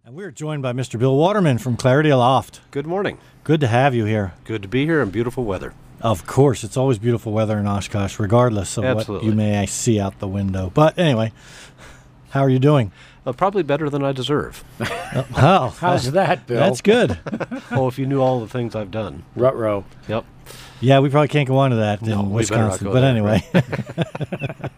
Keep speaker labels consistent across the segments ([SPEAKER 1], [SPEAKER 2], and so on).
[SPEAKER 1] And we're joined by Mr. Bill Waterman from Clarity Aloft.
[SPEAKER 2] Good morning.
[SPEAKER 1] Good to have you here.
[SPEAKER 2] Good to be here in beautiful weather.
[SPEAKER 1] Of course, it's always beautiful weather in Oshkosh, regardless of what you may see out the window. But anyway, how are you doing?
[SPEAKER 2] Probably better than I deserve.
[SPEAKER 3] How's that, Bill?
[SPEAKER 1] That's good.
[SPEAKER 2] Oh, if you knew all the things I've done.
[SPEAKER 3] Ruh-roh.
[SPEAKER 2] Yep.
[SPEAKER 1] Yeah, we probably can't go on to that in Wisconsin. But anyway.
[SPEAKER 2] Right.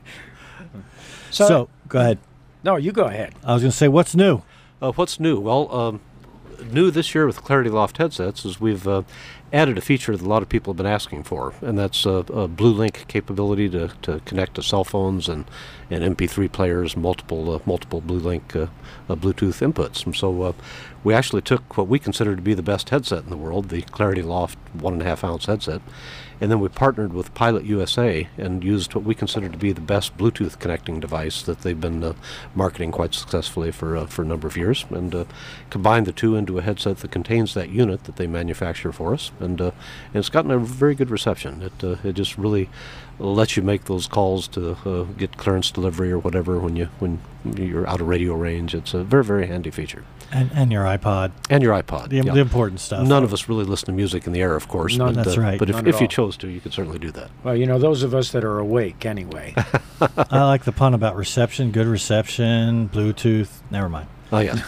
[SPEAKER 1] So, go ahead.
[SPEAKER 3] No, you go ahead.
[SPEAKER 1] I was going to say, what's new?
[SPEAKER 2] What's new? Well, new this year with Clarity Aloft headsets is we've added a feature that a lot of people have been asking for, and that's a BlueLink capability to connect to cell phones and MP3 players, multiple BlueLink Bluetooth inputs. And so we actually took what we consider to be the best headset in the world, the Clarity Aloft 1.5-ounce headset, and then we partnered with Pilot USA and used what we consider to be the best Bluetooth connecting device that they've been marketing quite successfully for a number of years, and combined the two into a headset that contains that unit that they manufacture for us, and it's gotten a very good reception. It just really lets you make those calls to get clearance delivery or whatever when you're out of radio range. It's a very, very handy feature.
[SPEAKER 1] And your iPod.
[SPEAKER 2] And your iPod.
[SPEAKER 1] The important stuff.
[SPEAKER 2] None of us really listen to music in the air, of course.
[SPEAKER 1] That's right.
[SPEAKER 2] But if you chose to, you could certainly do that.
[SPEAKER 3] Well, those of us that are awake anyway.
[SPEAKER 1] I like the pun about reception, good reception, Bluetooth. Never mind.
[SPEAKER 2] Oh, yeah.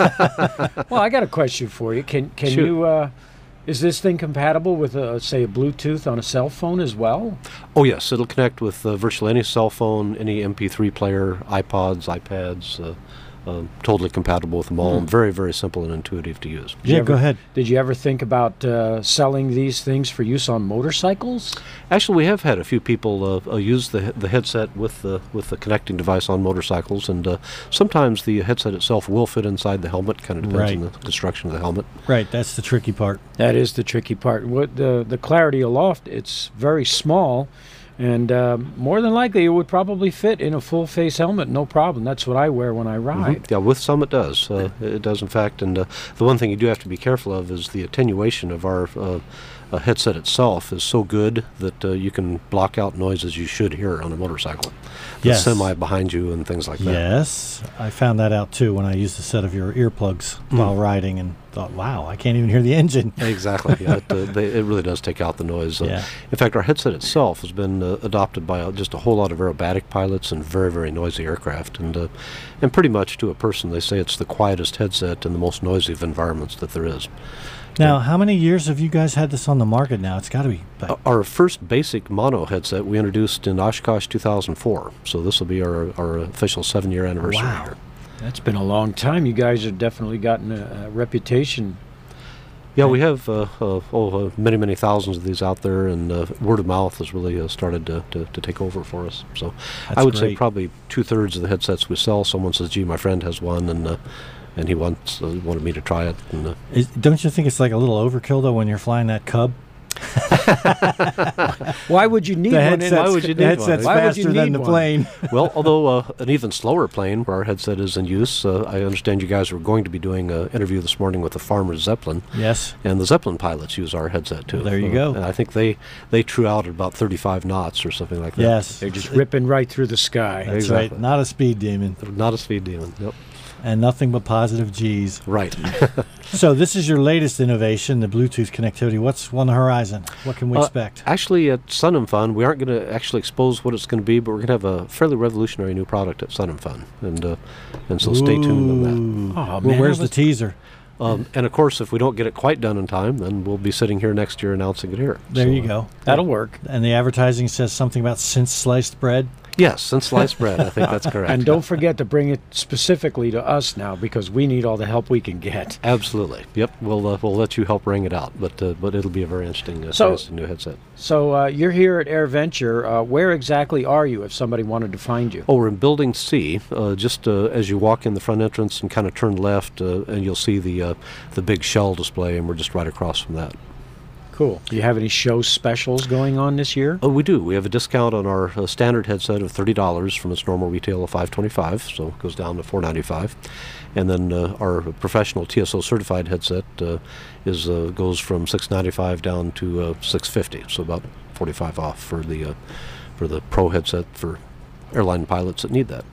[SPEAKER 3] Well, I got a question for you. Can you... is this thing compatible with, say, a Bluetooth on a cell phone as well?
[SPEAKER 2] Oh, yes. It'll connect with virtually any cell phone, any MP3 player, iPods, iPads, totally compatible with them all. And very, very simple and intuitive to use.
[SPEAKER 1] Go ahead.
[SPEAKER 3] Did you ever think about selling these things for use on motorcycles?
[SPEAKER 2] Actually, we have had a few people use the headset with the connecting device on motorcycles, and sometimes the headset itself will fit inside the helmet. Kind of depends on the construction of the helmet.
[SPEAKER 1] Right, that's the tricky part.
[SPEAKER 3] That is the tricky part. What the Clarity Aloft, it's very small. And more than likely, it would probably fit in a full-face helmet, no problem. That's what I wear when I ride.
[SPEAKER 2] Mm-hmm. Yeah, with some it does. It does, in fact. And the one thing you do have to be careful of is the attenuation of our headset itself is so good that you can block out noises you should hear on a motorcycle. The semi behind you and things like that.
[SPEAKER 1] Yes, I found that out too when I used a set of your earplugs while riding and thought, wow, I can't even hear the engine.
[SPEAKER 2] Exactly. Yeah, it really does take out the noise. In fact, our headset itself has been adopted by just a whole lot of aerobatic pilots and very, very noisy aircraft. And pretty much to a person, they say it's the quietest headset in the most noisy of environments that there is.
[SPEAKER 1] Now, how many years have you guys had this on the market now? It's got to be...
[SPEAKER 2] Our first basic mono headset we introduced in Oshkosh 2004. So this will be our official 7-year anniversary.
[SPEAKER 3] Wow.
[SPEAKER 2] Here.
[SPEAKER 3] That's been a long time. You guys have definitely gotten a reputation.
[SPEAKER 2] Yeah, we have many, many thousands of these out there, and word of mouth has really started to take over for us. So
[SPEAKER 1] That's
[SPEAKER 2] I would
[SPEAKER 1] great.
[SPEAKER 2] say probably 2/3 of the headsets we sell, someone says, gee, my friend has one, and he wanted me to try it. And,
[SPEAKER 1] don't you think it's like a little overkill, though, when you're flying that Cub?
[SPEAKER 3] Why would you need one?
[SPEAKER 2] Why would you need
[SPEAKER 1] headset's
[SPEAKER 2] one?
[SPEAKER 1] faster than the plane.
[SPEAKER 2] Well, although an even slower plane where our headset is in use, I understand you guys were going to be doing an interview this morning with the Farmer Zeppelin.
[SPEAKER 1] Yes.
[SPEAKER 2] And the Zeppelin pilots use our headset, too.
[SPEAKER 1] Well, there you go.
[SPEAKER 2] And I think they true out at about 35 knots or something like that.
[SPEAKER 1] Yes.
[SPEAKER 3] They're just ripping right through the sky.
[SPEAKER 1] That's
[SPEAKER 2] Exactly.
[SPEAKER 1] right. Not a speed demon.
[SPEAKER 2] Not a speed demon. Yep.
[SPEAKER 1] And nothing but positive G's.
[SPEAKER 2] Right.
[SPEAKER 1] So this is your latest innovation, the Bluetooth connectivity. What's on the horizon? What can we expect?
[SPEAKER 2] Actually, at Sun 'N Fun, we aren't going to actually expose what it's going to be, but we're going to have a fairly revolutionary new product at Sun 'N Fun, and so stay tuned on that.
[SPEAKER 3] Oh,
[SPEAKER 1] Well,
[SPEAKER 3] man,
[SPEAKER 1] where's the teaser?
[SPEAKER 2] And of course, if we don't get it quite done in time, then we'll be sitting here next year announcing it here.
[SPEAKER 1] There you go.
[SPEAKER 3] That'll work.
[SPEAKER 1] And the advertising says something about since sliced bread.
[SPEAKER 2] Yes, and sliced bread. I think that's correct.
[SPEAKER 3] And don't forget to bring it specifically to us now, because we need all the help we can get.
[SPEAKER 2] Absolutely. Yep. We'll let you help ring it out, but it'll be a very interesting new headset.
[SPEAKER 3] So you're here at AirVenture. Where exactly are you if somebody wanted to find you?
[SPEAKER 2] Oh, we're in Building C. Just as you walk in the front entrance and kind of turn left, and you'll see the big shell display, and we're just right across from that.
[SPEAKER 3] Cool. Do you have any show specials going on this year?
[SPEAKER 2] Oh, we do. We have a discount on our standard headset of $30 from its normal retail of $525, so it goes down to $495. And then our professional TSO certified headset goes from $695 down to $650, so about $45 off for the pro headset for airline pilots that need that.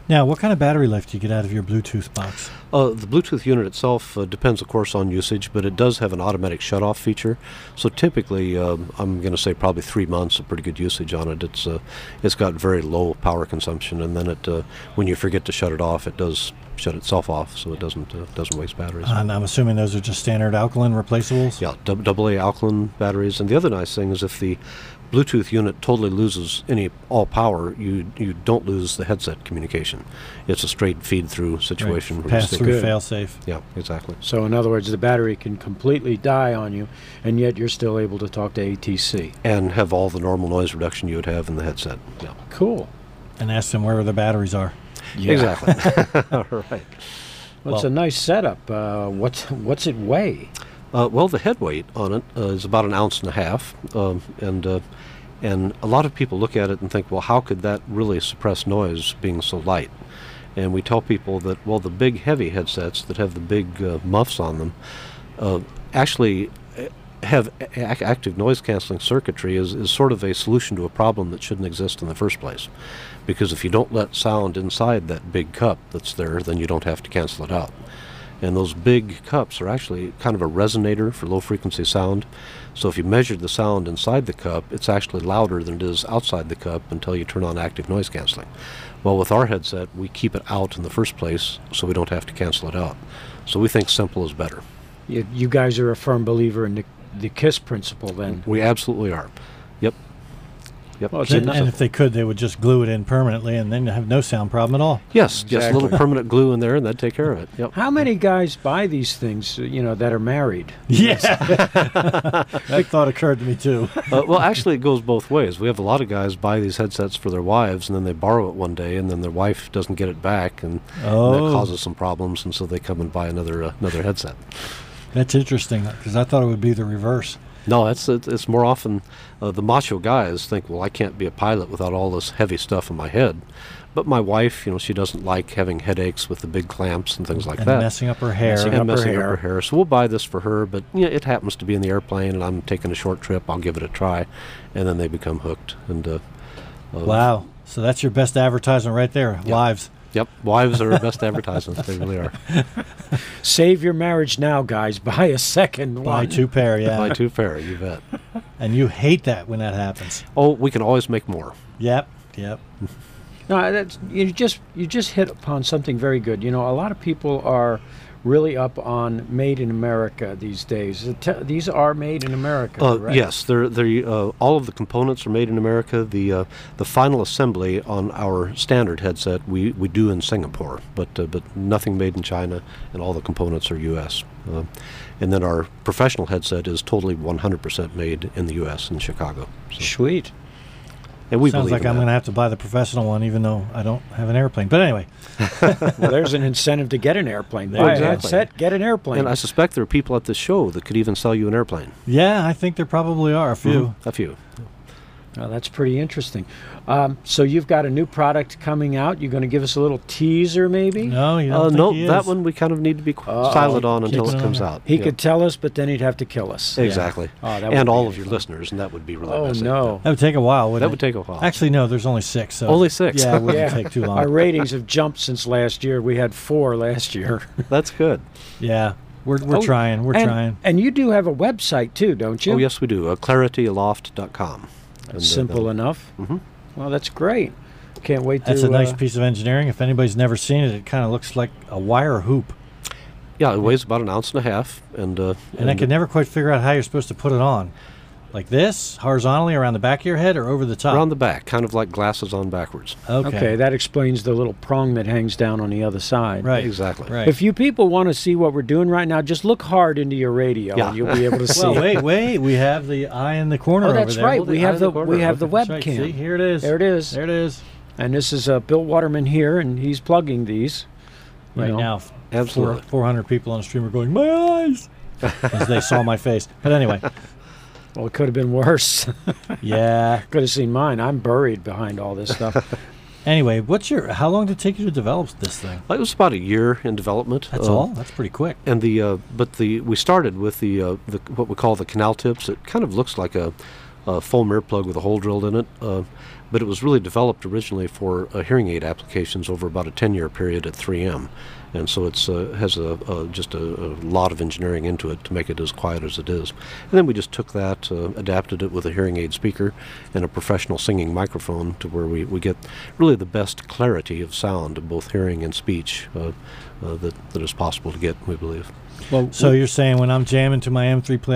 [SPEAKER 1] Now, what kind of battery life do you get out of your Bluetooth box?
[SPEAKER 2] The Bluetooth unit itself depends, of course, on usage, but it does have an automatic shut-off feature. So typically, I'm going to say probably 3 months of pretty good usage on it. It's got very low power consumption, and then when you forget to shut it off, it does shut itself off, so it doesn't waste batteries.
[SPEAKER 1] And I'm assuming those are just standard alkaline replaceables?
[SPEAKER 2] Yeah, AA alkaline batteries. And the other nice thing is if the Bluetooth unit totally loses all power, you don't lose the headset communication. It's a straight feed-through situation.
[SPEAKER 1] Right. Pass-through, fail-safe.
[SPEAKER 2] Yeah, exactly.
[SPEAKER 3] So in other words, the battery can completely die on you, and yet you're still able to talk to ATC.
[SPEAKER 2] And have all the normal noise reduction you would have in the headset. Yeah.
[SPEAKER 3] Cool.
[SPEAKER 1] And ask them where the batteries are.
[SPEAKER 2] Yeah. Exactly. All right.
[SPEAKER 3] Well, it's a nice setup. What's it weigh?
[SPEAKER 2] Well, the head weight on it is about 1.5 ounces, and a lot of people look at it and think, well, how could that really suppress noise being so light? And we tell people that, well, the big heavy headsets that have the big muffs on them actually have active noise canceling circuitry is sort of a solution to a problem that shouldn't exist in the first place. Because if you don't let sound inside that big cup that's there, then you don't have to cancel it out. And those big cups are actually kind of a resonator for low-frequency sound. So if you measure the sound inside the cup, it's actually louder than it is outside the cup until you turn on active noise canceling. Well, with our headset, we keep it out in the first place so we don't have to cancel it out. So we think simple is better.
[SPEAKER 3] You guys are a firm believer in the KISS principle, then?
[SPEAKER 2] We absolutely are. Yep. Yep.
[SPEAKER 1] Well, and if they could, they would just glue it in permanently and then have no sound problem at all.
[SPEAKER 2] Yes, exactly. Just a little permanent glue in there, and that'd take care of it. Yep.
[SPEAKER 3] How many guys buy these things, that are married?
[SPEAKER 1] Yeah. That thought occurred to me, too.
[SPEAKER 2] Well, actually, it goes both ways. We have a lot of guys buy these headsets for their wives, and then they borrow it one day, and then their wife doesn't get it back, and that causes some problems, and so they come and buy another headset.
[SPEAKER 1] That's interesting, because I thought it would be the reverse.
[SPEAKER 2] No, it's more often the macho guys think, well, I can't be a pilot without all this heavy stuff in my head. But my wife, she doesn't like having headaches with the big clamps and things like that.
[SPEAKER 1] And messing up her hair.
[SPEAKER 2] Messing up her hair. So we'll buy this for her, but it happens to be in the airplane, and I'm taking a short trip. I'll give it a try, and then they become hooked. And
[SPEAKER 1] wow. So that's your best advertisement right there,
[SPEAKER 2] yep.
[SPEAKER 1] Wives.
[SPEAKER 2] Yep, wives are our best advertisements. They really are.
[SPEAKER 3] Save your marriage now, guys. Buy a second one.
[SPEAKER 1] Buy 2 pair, yeah.
[SPEAKER 2] Buy 2 pair, you bet.
[SPEAKER 1] And you hate that when that happens.
[SPEAKER 2] Oh, we can always make more.
[SPEAKER 1] Yep.
[SPEAKER 3] No, you just hit upon something very good. A lot of people are really up on made in America these days. These are made in America, correct?
[SPEAKER 2] Yes, they're all of the components are made in America. The final assembly on our standard headset we do in Singapore, but nothing made in China, and all the components are U.S. And then our professional headset is totally 100% made in the U.S. in Chicago. So.
[SPEAKER 3] Sweet.
[SPEAKER 2] And we
[SPEAKER 1] sounds like I'm going to have to buy the professional one, even though I don't have an airplane. But anyway.
[SPEAKER 3] Well, there's an incentive to get an airplane. Buy a headset, get an airplane.
[SPEAKER 2] And I suspect there are people at this show that could even sell you an airplane.
[SPEAKER 1] Yeah, I think there probably are a few.
[SPEAKER 2] Mm-hmm. A few.
[SPEAKER 3] Well, that's pretty interesting. So you've got a new product coming out. You're going to give us a little teaser, maybe?
[SPEAKER 1] No, you don't
[SPEAKER 2] no,
[SPEAKER 1] think he
[SPEAKER 2] that
[SPEAKER 1] is.
[SPEAKER 2] one we kind of need to be silent on until it comes out.
[SPEAKER 3] He could tell us, but then he'd have to kill us.
[SPEAKER 2] Exactly.
[SPEAKER 3] Yeah.
[SPEAKER 2] And all of your listeners, and that would be really messy.
[SPEAKER 3] No.
[SPEAKER 1] That would take a while, wouldn't it?
[SPEAKER 2] That would take a while.
[SPEAKER 1] Actually, no, there's only 6. So
[SPEAKER 2] only 6?
[SPEAKER 1] Yeah, it wouldn't take too long.
[SPEAKER 3] Our ratings have jumped since last year. We had 4 last year.
[SPEAKER 2] That's good.
[SPEAKER 1] Yeah. We're trying. We're trying.
[SPEAKER 3] And you do have a website, too, don't you?
[SPEAKER 2] Oh, yes, we do. ClarityAloft.com.
[SPEAKER 3] Simple enough.
[SPEAKER 2] Mm-hmm.
[SPEAKER 3] Well, that's great. Can't wait to...
[SPEAKER 1] That's a nice piece of engineering. If anybody's never seen it, it kind of looks like a wire hoop.
[SPEAKER 2] Yeah, it weighs about 1.5 ounces. And
[SPEAKER 1] I could never quite figure out how you're supposed to put it on. Like this, horizontally around the back of your head, or over the top?
[SPEAKER 2] Around the back, kind of like glasses on backwards.
[SPEAKER 3] Okay, that explains the little prong that hangs down on the other side.
[SPEAKER 1] Right.
[SPEAKER 2] Exactly.
[SPEAKER 1] Right.
[SPEAKER 3] If you people want to see what we're doing right now, just look hard into your radio, and you'll be able to see.
[SPEAKER 1] Well, wait, we have the eye in the corner over there.
[SPEAKER 3] Oh, that's right. We have the webcam.
[SPEAKER 1] Right. See, here it is.
[SPEAKER 3] There it is.
[SPEAKER 1] There it is.
[SPEAKER 3] And this is Bill Waterman here, and he's plugging these.
[SPEAKER 1] Right now,
[SPEAKER 2] absolutely.
[SPEAKER 1] 400 people on the stream are going, my eyes, as they saw my face. But anyway.
[SPEAKER 3] Well, it could have been worse.
[SPEAKER 1] Yeah.
[SPEAKER 3] Could have seen mine. I'm buried behind all this stuff.
[SPEAKER 1] Anyway, how long did it take you to develop this thing?
[SPEAKER 2] It was about a year in development.
[SPEAKER 1] That's all? That's pretty quick.
[SPEAKER 2] And we started with the what we call the canal tips. It kind of looks like a foam earplug with a hole drilled in it. but it was really developed originally for hearing aid applications over about a 10-year period at 3M. And so it's has just a lot of engineering into it to make it as quiet as it is. And then we just took that, adapted it with a hearing aid speaker and a professional singing microphone to where we get really the best clarity of sound of both hearing and speech that is possible to get, we believe.
[SPEAKER 1] Well, so you're saying when I'm jamming to my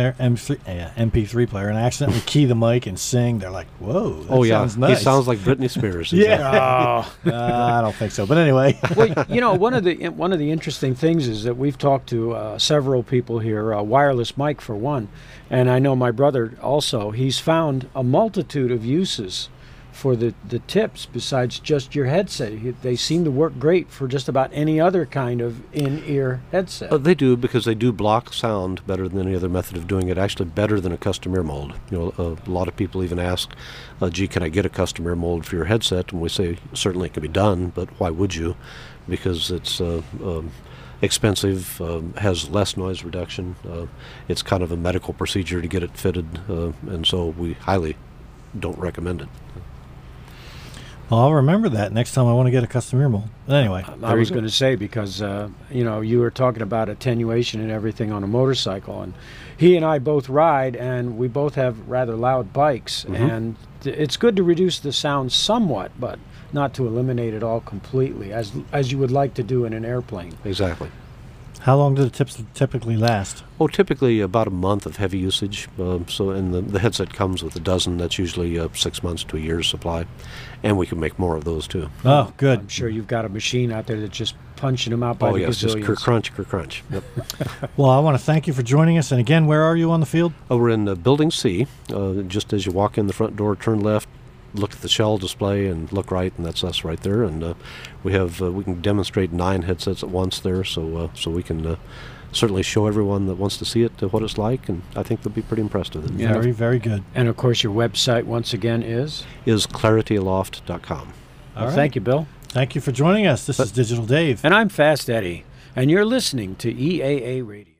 [SPEAKER 1] MP3 player and I accidentally key the mic and sing, they're like, "Whoa, that sounds nice."
[SPEAKER 2] He sounds like Britney Spears.
[SPEAKER 1] Yeah, I don't think so, but anyway.
[SPEAKER 3] Well, you know, one of the interesting things is that we've talked to several people here, wireless mic for one, and I know my brother also. He's found a multitude of uses for the tips besides just your headset. They seem to work great for just about any other kind of in-ear headset.
[SPEAKER 2] They do, because they do block sound better than any other method of doing it, actually better than a custom ear mold. You know, a lot of people even ask, gee, can I get a custom ear mold for your headset? And we say, certainly it can be done, but why would you? Because it's expensive, has less noise reduction. It's kind of a medical procedure to get it fitted, and so we highly don't recommend it.
[SPEAKER 1] Well, I'll remember that next time I want to get a custom ear mold. But anyway.
[SPEAKER 3] I was going to say, because, you know, you were talking about attenuation and everything on a motorcycle, and he and I both ride, and we both have rather loud bikes, and it's good to reduce the sound somewhat, but not to eliminate it all completely, as you would like to do in an airplane.
[SPEAKER 2] Exactly.
[SPEAKER 1] How long do the tips typically last?
[SPEAKER 2] Oh, typically about a month of heavy usage. And the headset comes with a dozen. That's usually 6 months to a year's supply, and we can make more of those too.
[SPEAKER 1] Oh, good.
[SPEAKER 3] I'm sure you've got a machine out there that's just punching them out by the
[SPEAKER 2] yes, just crunch. Yep.
[SPEAKER 1] Well, I want to thank you for joining us. And again, where are you on the field?
[SPEAKER 2] We're in Building C. Just as you walk in the front door, turn left, look at the shell display and look right, and that's us right there. And we can demonstrate 9 headsets at once there, so we can certainly show everyone that wants to see it what it's like, and I think they'll be pretty impressed with it.
[SPEAKER 1] Yeah. Very, very good.
[SPEAKER 3] And of course, your website once again is
[SPEAKER 2] clarityloft.com.
[SPEAKER 3] All right. Thank you, Bill.
[SPEAKER 1] Thank you for joining us. This is Digital Dave,
[SPEAKER 3] and I'm Fast Eddie, and you're listening to EAA Radio.